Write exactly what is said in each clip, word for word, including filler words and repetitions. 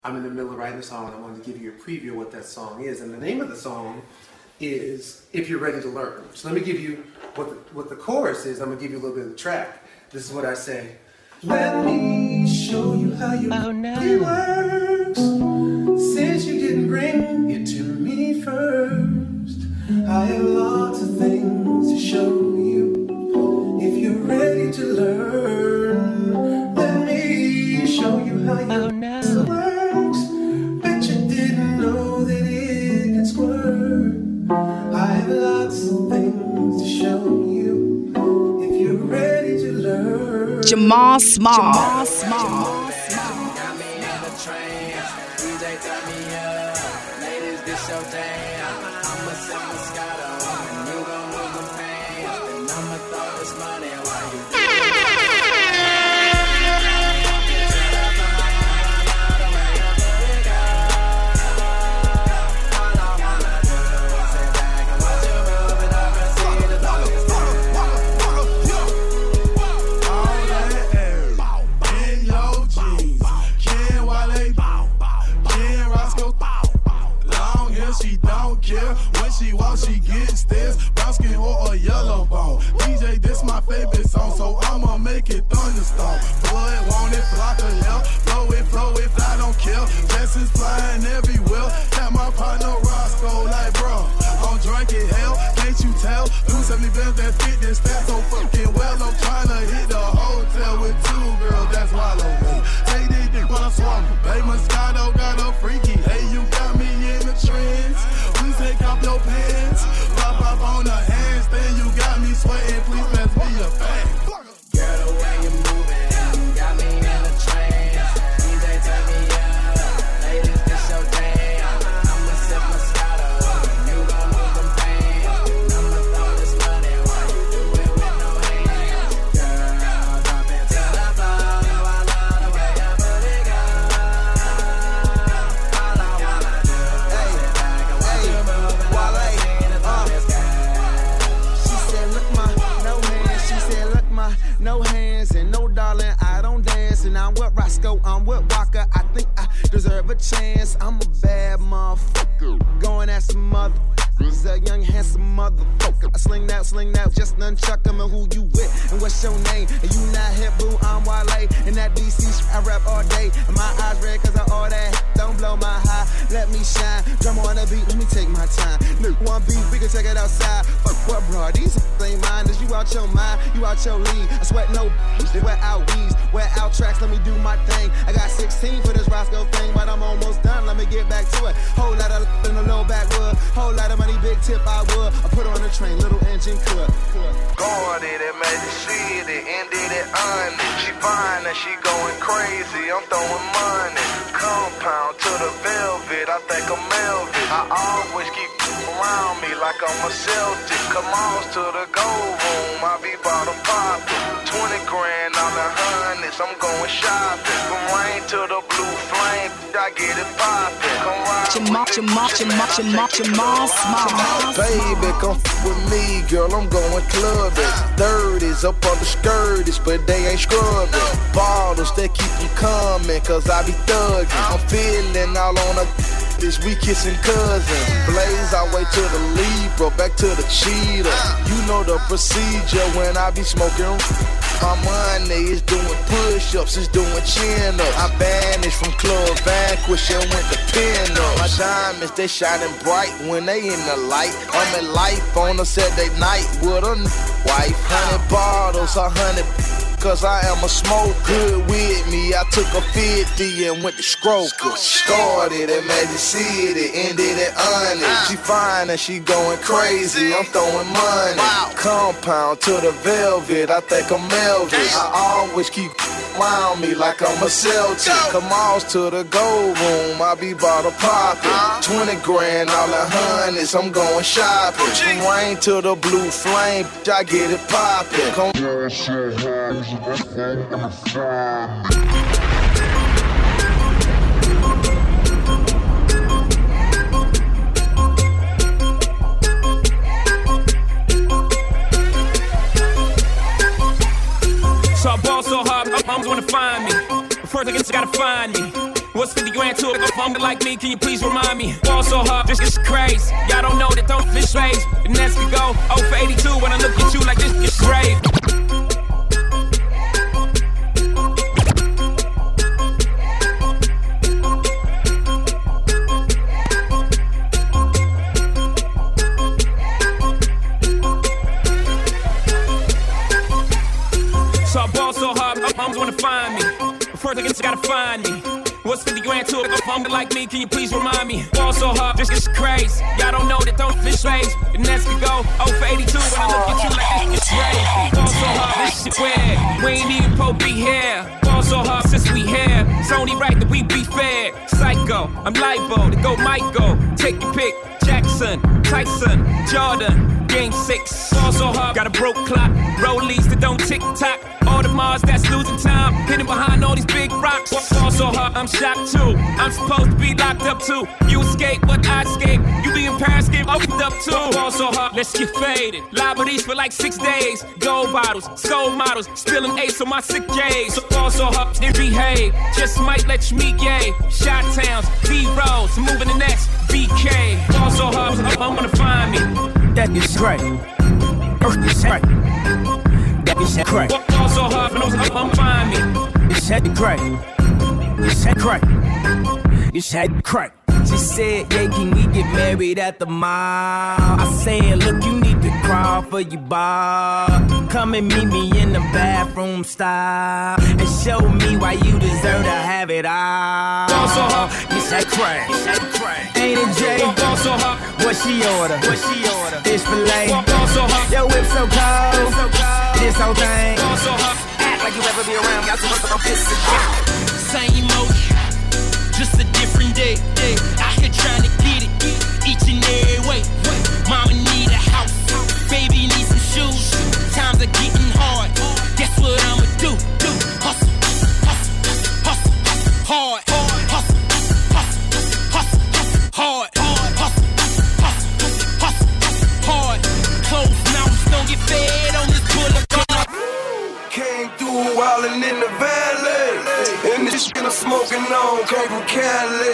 I'm in the middle of writing a song and I wanted to give you a preview of what that song is. And the name of the song is If You're Ready to Learn. So let me give you what the, what the chorus is. I'm going to give you a little bit of the track. This is what I say. Let me show you how you oh, no. it works. Since you didn't bring it to me first, I have lots of things to show you. If you're ready to learn, let me show you how you oh, no. it works. Bet you didn't know that it could squirt. I have lots of things to show you. If you're ready to learn. Jamal Small. Jamal Small. Jamal Small. Got me in the train. D J turn me up. Ladies, this your jam. I'ma sip Moscato. And you gon' move the pants. And I'ma throw this money while you do it. She don't care when she walks, she gets this brown skin or a yellow bone. D J, this my favorite song, so I'ma make it thunderstorm. Blood, want it, block of hell, flow it, flow it, I don't care. Jessens flying everywhere. Got my partner Roscoe like, bro, I'm drinking hell, can't you tell? two seventy bells that fit this stat so fucking well. I'm tryna hit the hotel with two girls, that's wallow me. Take this dick when I swallow. Baby Moscato got a freaky. Hey, you got me in the trends. Please take off your pants. Pop up on the handstand. You got me sweating. Please pass me a bag. Girl, the way you moving got me in a trance. D J turn me up. Ladies, this your jam. I'ma sip Moscato. You gon' move them pants. I'ma throw this money while you do it with no hands. Girl, drop it to the floor. I love the way you put it go. All I wanna do is sit back and watch you move and I'ma sing the this guy. She said, look my, no hands. She said, look my, no hands. And no darling, I don't dance. And I'm with Roscoe, I'm with Walker. I think I deserve a chance. I'm a bad motherfucker. Going at some mother. Is a young handsome motherfucker. I sling that, sling that, just nunchuck him and who you with and what's your name? And you not hip, boo, I'm Wale. And that D C sh- I rap all day. And my eyes red cause I all that. Don't blow my high, let me shine. Drum on the beat, let me take my time. Look, one beat, we can take it outside. Fuck what, bro? These ain't mine. Is you out your mind? You out your league. I sweat no, they wear out weeds, wear out tracks. Let me do my thing. I got sixteen for this Roscoe thing, but I'm almost done. Let me get back to it. Whole lot of in the low backwood. Whole lot of money, big tip I would. I put on the train, little engine could. Going it, it made it see it, it ended it on it. She fine and she going crazy. I'm throwing money. Compound to the velvet, I think I'm Melvin. I always keep around me like I'm a Celtic. Come on to the gold room, I be bottle poppin'. twenty grand on the hundreds, I'm going shopping. From rain to the blue flame, I get it poppin'. Come ride Jamal, Jamal, Jamal, Jamal, Jamal Small. Baby, come f with me, girl, I'm going clubbing. thirties up on the skirties, but they ain't scrubbing. Bottles, they keep them coming, cause I be thugging. I'm feeling all on a this we kissing cousins. Blaze our way to the Libra, back to the cheetah. You know the procedure when I be smoking. My money is doing push-ups, it's doing chin-ups. I vanished from Club Vanquish and went to pin-ups. My diamonds, they shining bright when they in the light. I'm in life on a Saturday night with a wife. Hundred bottles, a hundred cause I am a smoker. Good with me, I took a fifty and went to Scroker. Started at Magic City, ended at Onyx. She fine and she going crazy, I'm throwing money. Compound to the velvet, I think I'm Elvis. I always keep around me like I'm a Celtic. Come on to the gold room, I be bottle poppin'. twenty grand, all the hundreds, I'm going shopping. From rain to the blue flame, I get it poppin'. Come So I ball so hard, my moms wanna find me. But first I guess you gotta find me. What's fifty grand to it. Fumble like me, can you please remind me? Ball so hard, this is crazy. Y'all don't know that don't fish raise. The Nets could go oh for eighty-two when I look at you like this is great. So I ball so hard, my moms wanna find me. But first I guess you gotta find me. What's fifty grand to it? Fumble like me, can you please remind me? Ball so hard, this is crazy. Y'all don't know that don't fish raise. The Nets could go oh for eighty-two when I look at you like this is crazy. Ball so hard, this shit weird. We ain't even supposed to be here. Ball so hard since we here. It's only right that we be fair. Psycho, I'm libo to go Michael. Take your pick. Jackson, Tyson, Jordan, game six. Ball so hard, got a broke clock. Rollies that don't tick tock. All the Mars that's losing time. Hidden behind all these big rocks. Ball so hard, I'm shocked too. I'm supposed to be locked up too. You escape, but I escape. You be in Paris, get opened up too. Ball so hard, let's get faded. Liberties for like six days. Gold bottles, skull models, spilling ace on my sick days. So ball so hard, then behave. Just might let you meet gay. Shot towns, B-rolls, moving the next B K. Ball so hard, I'm gonna find me. That is great. Earth is great. That is great. Ball so hard, I'm gonna find me. It's had great. It's had great. It's had great. She said, yeah, can we get married at the mall? I said, look, you need to crawl for your bar. Come and meet me in the bathroom style and show me why you deserve to have it all. So it's that crack. Ain't it, Jay? So what she order? What she order? Fish fillet. So yo, whip so cold. This whole thing. So act like you ever be around. Y'all supposed to go piss again. Same emotion, just a different day. day. Out here trying to get it, each and every way. Mama need a house, baby need some shoes. Times are getting hard. Guess what I'ma do? Do hustle, hustle, hustle, hard, hustle, hustle, hustle, hard, hustle, hustle, hustle, hard. Closed mouths don't get fed on this bullet. Came through wildin' in the valley, and this shit I'm smoking on came from Cali.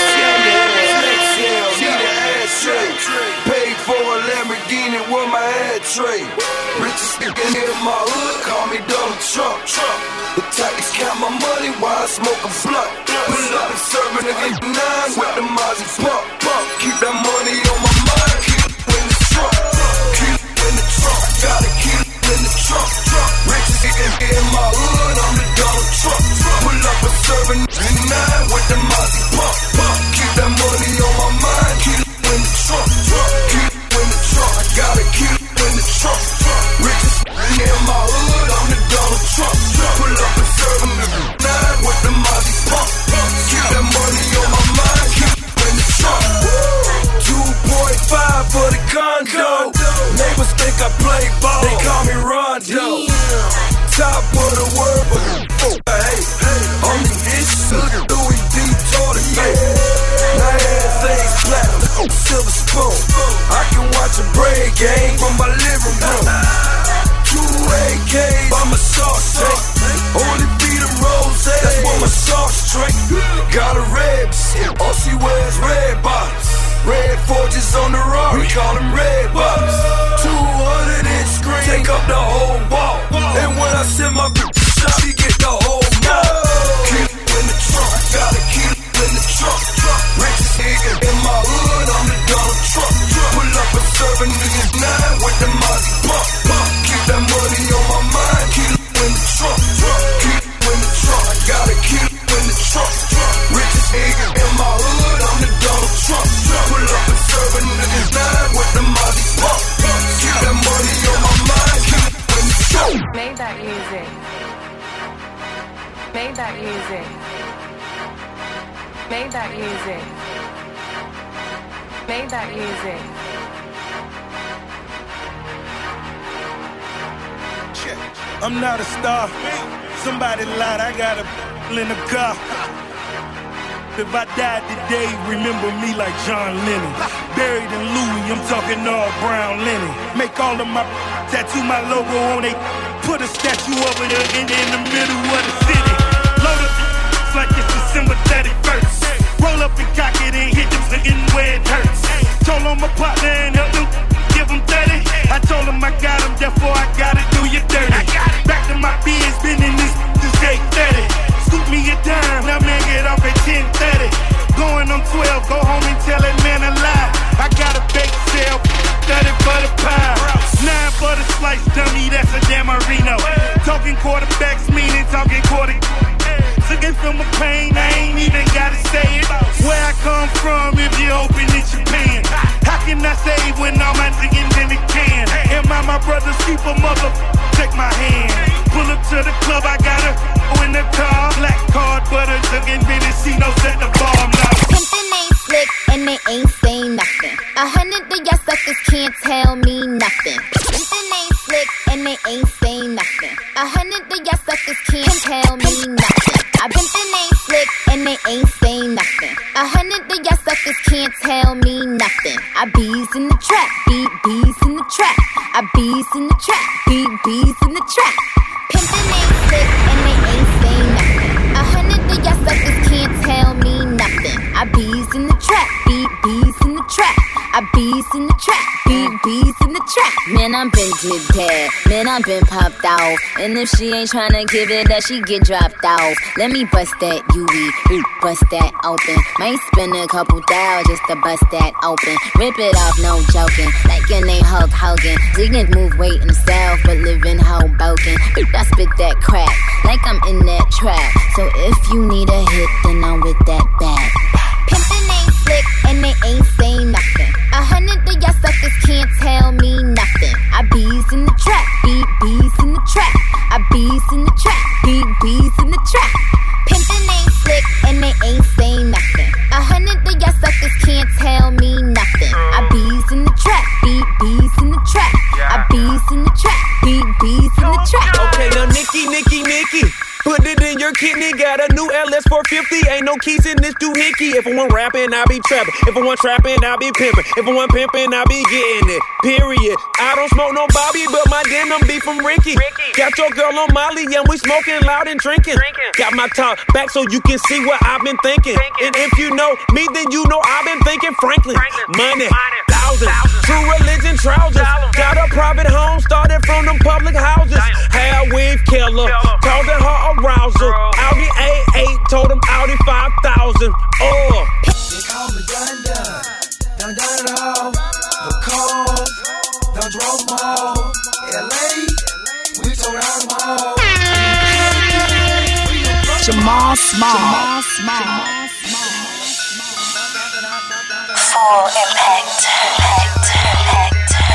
Paid for a Lamborghini with my head tray. Richest nigga in my hood, call me Donald Trump. The tactics count my money while I smoke a blunt. Pull up and serving a nine with the Mozzie pump. Keep that money on my mind, keep it in the trunk. Keep it in the trunk, gotta keep it in the trunk. Richest nigga in my hood, I'm the Donald Trump. Pull up and serving a nine with the Mozzie pump. Keep that money on my mind, keep it in the trunk. Keep it in the trunk, I gotta keep it in the trunk. Richest nigga in my hood, I'm the Donald Trump. Pull up and serving a nine with the Mozzie pump. Keep that money on my mind, keep it in the trunk. two point five for the condo. Neighbors think I play ball, they call me Rondo. Top of the world, but hey, I'm the issue. Louis V. Jordan, my ass ain't platinum, silver spoon. I can watch a braid game from my living room. Two A Ks by my sauce tank. Only feed them rose, that's what my sauce drink. Got a red shit, all she wears red bottoms. Red forges on the road, we call them red bottoms. two hundred inch screen, take up the whole wall. And when I send my bitch shot, she get the whole mall. Keep it in the trunk, gotta keep it in the trunk. Richest nigga in my hood, I'm the Donald Trump. Pull up and serve a nigga nine with the Mozzie pump. Keep that money on my mind, keep it in the trunk. Keep it in the trunk, I gotta keep it in the trunk. Richest nigga in my hood, I'm the Donald Trump. Pull up and serve a nigga nine with the Mozzie pump. Keep that money on my mind, keep it in the trunk. Made that music. Made that music. Made that music. Made that music. I'm not a star. Somebody lied, I got a in the car. If I died today, remember me like John Lennon. Buried in Louis, I'm talking all brown linen. Make all of my tattoo my logo on it. Put a statue over there in, in the middle of the city. Load up, it's like it's December thirty-first. looking where it hurts. Told him my partner and help him, give him thirty. I told him I got him, therefore I gotta do you dirty. Back to my biz, been in this since eight thirty. Scoop me a dime, now man get off at ten thirty. Going on twelve, go home and tell that man a lie. I got a bake sale, thirty for the pie. Nine for the slice dummy, that's a damn Marino. Talking quarterbacks, meaning talking quarter. Looking from a pain, I ain't even gotta say it. Where I come from, if you open it, you paying. How can I save when all my chickens in the can? Am I my brother's keeper, mother? Take my hand. Pull up to the club, I got her in the car. Black card, butter, looking Mendocino, set the bomb now. Pimpin' ain't slick and they ain't saying nothing. A hundred of y'all suckers can't tell me nothing. Pimpin' ain't slick and they ain't saying nothing. A hundred of y'all suckers can't tell me nothing. I pimpin' ain't slick and they ain't saying nothing. A hundred of y'all suckers can't tell me nothing. I bees in the trap, beat bees in the trap. I bees in the trap, beat bees in the trap. Pimpin' ain't slick and they ain't saying nothing. A hundred of y'all suckers can't tell me nothing. I bees in the trap, beat bees in the trap. I bees in the trap, beat bees in the trap. Man, I'm been did that. Man, I'm been popped out. And if she ain't tryna give it that, she get dropped out. Let me bust that U E, bust that open. Might spend a couple thou just to bust that open. Rip it off, no joking. Like your name Hulk Hogan. She can move weight in the south, but live in Hoboken. I spit that crap, like I'm in that trap. So if you need a hit, then I'm with that bag. Pimpin' ain't slick and they ain't saying nothing. A hundred of y'all suckers can't tell me nothing. I bees in the trap, beat bees in the trap. I bees in the trap, beat bees in the trap. Pimpin' ain't slick and they ain't saying nothing. A hundred of y'all suckers can't tell me nothing. I bees in the trap, beat bees in the trap. I bees in the trap, beat bees in the trap. Okay, now Nikki, Nikki, Nikki. Put it in your kidney, got a new L S four fifty. Ain't no keys in this doohickey. If I want rapping, I be trapping. If I want trapping, I be pimping. If I want pimping, I be getting it. Period. I don't smoke no Bobby, but my denim be from Ricky. Ricky. Got your girl on Molly, and we smoking loud and drinking. drinking. Got my top back so you can see what I've been thinking. thinking. And if you know me, then you know I've been thinking Franklin. Franklin. Money, Money. thousands. Thousands. True religion trousers. Got a private home, started from them public houses. Hair weave killer, told her arousal. Audi A eight, told him Audi five thousand. Oh. They call me done done, done done it all. The cars, done drove them all. L A, we tore down them all. Jamal Small. Small. Full impact. Impact. Impact.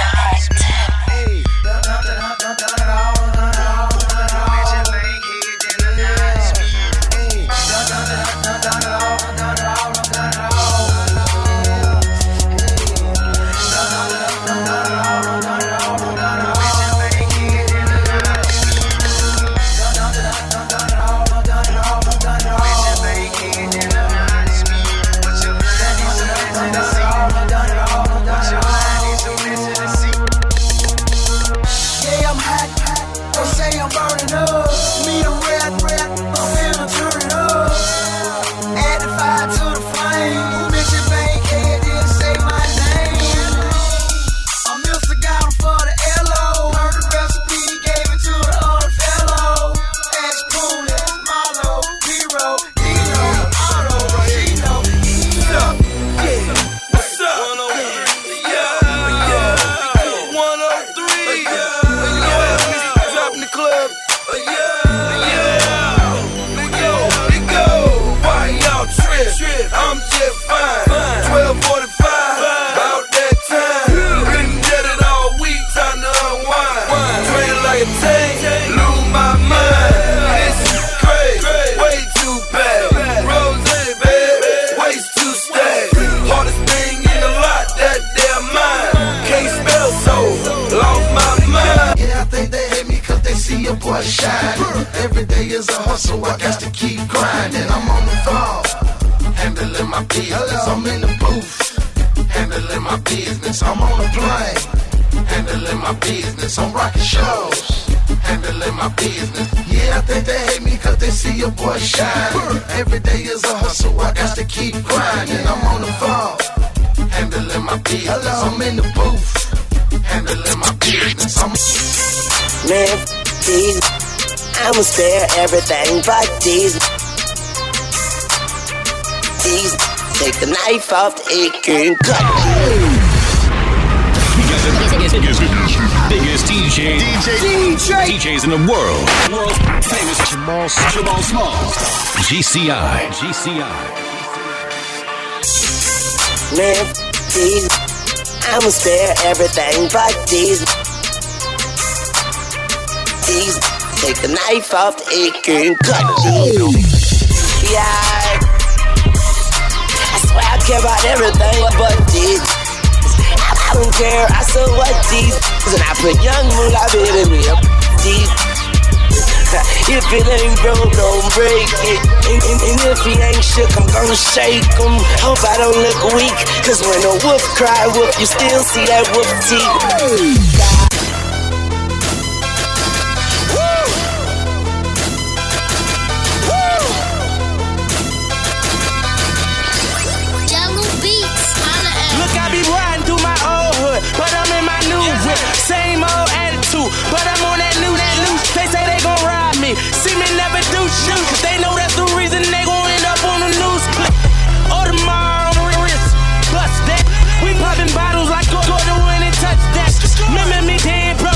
Every day is a hustle, I got to keep grinding. I'm on the phone, handling my business. I'm in the booth, handling my business. I'm on the plane, handling my business. I'm rocking shows, handling my business. Yeah, I think they hate me cause they see your boy shine. Every day is a hustle, I got to keep grinding. I'm on the phone, my business. I'm in the booth, handling my business. I'm Man, these I'ma spare everything but these. These take the knife off the egg and cut it. Biggest D J, D J, D J, D Js in the world. World famous Jamal, Jamal Smalls. G C I, G C I. Man, these I'ma spare everything but these. These take the knife off the egg and cut it. Yeah, I swear I care about everything but these. I don't care, I saw what these. And I put young moolah baby me up deep. If it ain't broke, don't break it. And, and, and if he ain't shook, I'm gonna shake him. Hope I don't look weak, cause when a wolf cry wolf, you still see that wolf teeth. But I'm in my new whip, same old attitude. But I'm on that new, that new. They say they gon' ride me, see me never do shit. Cause they know that's the reason they gon' end up on the news clip. Or tomorrow on the wrist, bust that. We poppin' bottles like go go to win and touch that. Remember me dead broke,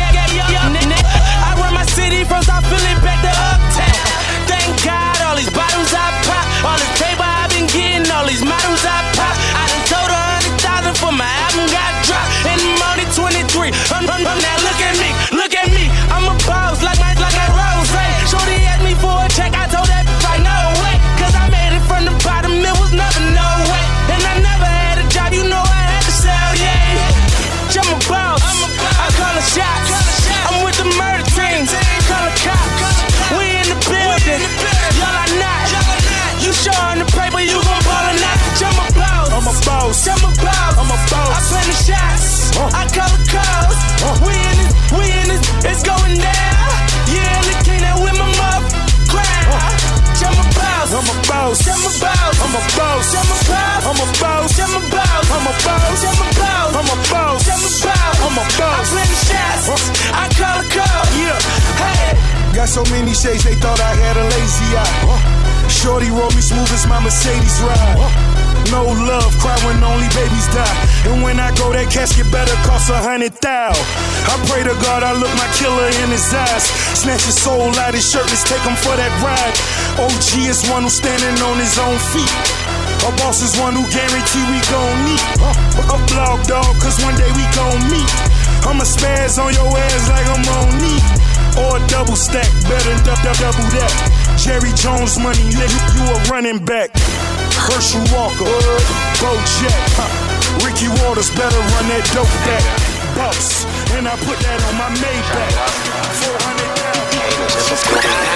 I run my city from South Philly back to Uptown. Thank God all these bottles I pop, all this paper I been getting, all these models I pop. I done told a hundred thousand for my album got dropped. And I'm only twenty-three. I'm, I'm, I'm now look at me, look at me. I'm a boss like my like my Rose. Shorty asked me for a check, I told that right no way. Cause I made it from the bottom, it was never no way. And I never had a job, you know I had to sell, yeah. I'm a boss, I call a shot. I'm with the murder team, call a cops. We in the building, y'all are not. You showing the paper, you gon' ball or not. I'm a boss, I'm a boss, I'm a boss, I'm a boss. I play the shots, I call the calls. We in this, we in this, it's going down. Yeah, the king that with my mother crown. I'm a boss, I'm a boss, I'm a boss, I'm a boss, I'm a boss, I'm a boss, I'm a boss, I'm a boss, I'm a boss, I'm a boss, I'm a boss, I'm a boss. I play the shots, I call the calls. Yeah, hey. Got so many shades, they thought I had a lazy eye. Shorty roll me smooth as my Mercedes ride. No love, cry when only babies die. And when I go, that casket better cost a hundred thou. I pray to God I look my killer in his eyes. Snatch his soul out his shirt, let's take him for that ride. O G is one who's standing on his own feet. A boss is one who guarantee we gon' meet. A blog dog, cause one day we gon' meet. I'ma spaz on your ass like I'm on knee. Or a double stack, better than double, double that. Jerry Jones money, nigga, you a running back. Herschel Walker, Bojack, huh. Ricky Waters better run that dope back. Boss, and I put that on my Maybach. four hundred thousand.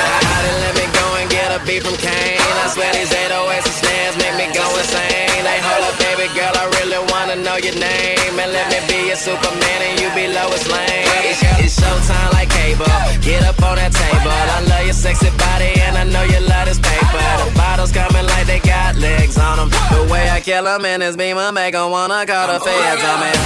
Let me go and get a beat from Kane. I swear these eight oh eights and snares make me go insane. Like, hold up, baby girl, I really wanna know your name. And let me be your Superman and you be Lois Lane. It's, it's showtime like cable. Get up on that table. I love your sexy body and I know you love this paper. The bottles coming like they got legs on them. The way I kill them in this beamer make them wanna call the feds on me.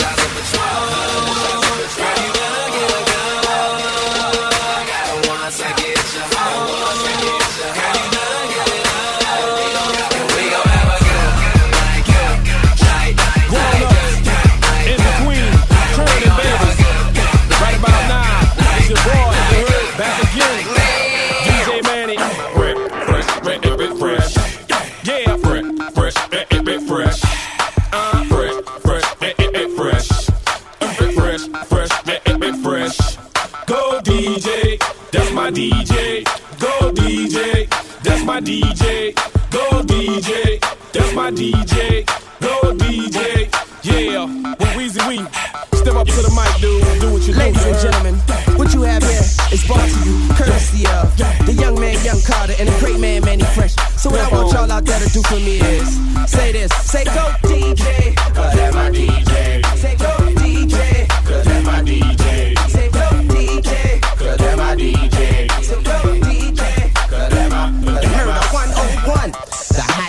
D J, go D J, that's my D J, go D J, that's my D J, go D J, yeah, with Weezy We, step up to the mic, dude, do what you do. Ladies and gentlemen, what you have here is brought to you courtesy of the young man, Young Carter, and the great man, Manny Fresh. So what I want y'all out there to do for me is say this, say go D J, cause that's my D J, say go D J, cause that's my D J, say go D J, cause that's my D J. So go D J, cause that's my, cause that's my one oh one, the hottest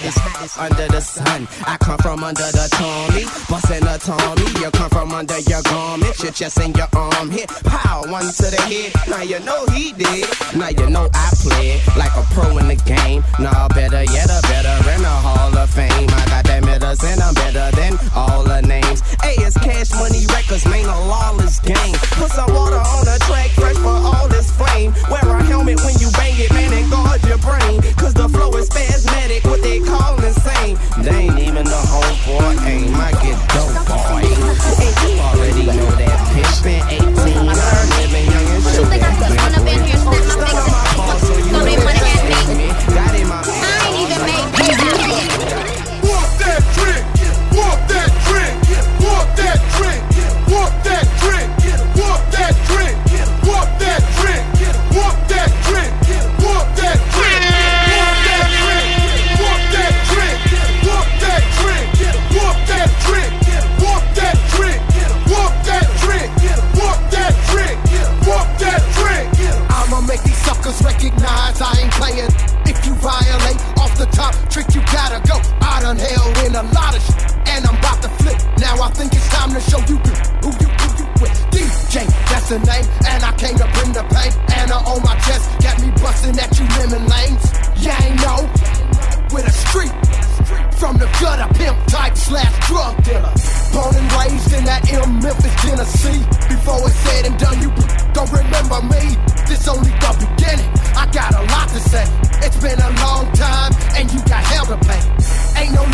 hottest under the sun. I come from under the Tommy, bustin' a Tommy. You come from under your garment, your chest and your arm hit. Pow, one to the head. Now you know he did. Now you know I played like a pro in the game. Nah, better yet, a better in the Hall of Fame. I got that medicine, I'm better than all the names. Hey, it's Cash Money Records, man, a lawless game. Put some water on the track, fresh for all this flame. Wear a helmet when you bang it, man, and guard your brain. Cause the flow is spasmodic, what they call insane. They ain't even the whole boy aim. I get dope, boy. And you already know that pimpin' eighteen. I'm living young and shit. You think I put one up in here, snap my face? Don't even wanna have me. Got him out. I ain't even made peace out here. Walk that trick, walk that trick, walk that trick, walk that trick, walk that trick, walk that trick, walk that trick, walk that trick, walk that trick, walk that trick, walk that trick, walk that trick, walk that trick, walk that trick, walk that trick. I'ma make these suckers recognize I ain't playing. If you violate off the top trick, you gotta go. I done held in a lot of shit, and I'm about to flip. Now I think it's time to show you who you, who you with. D J, that's the name, and I came to bring the pain. Anna on my chest, got me busting at you lemon lanes. You ain't know, with a street, from the gutter pimp type slash drug dealer. Born and raised in that M Memphis, Tennessee. Before it's said and done, you don't remember me. This only the beginning, I got a lot to say. It's been a long time, and you got hell to pay. Ain't no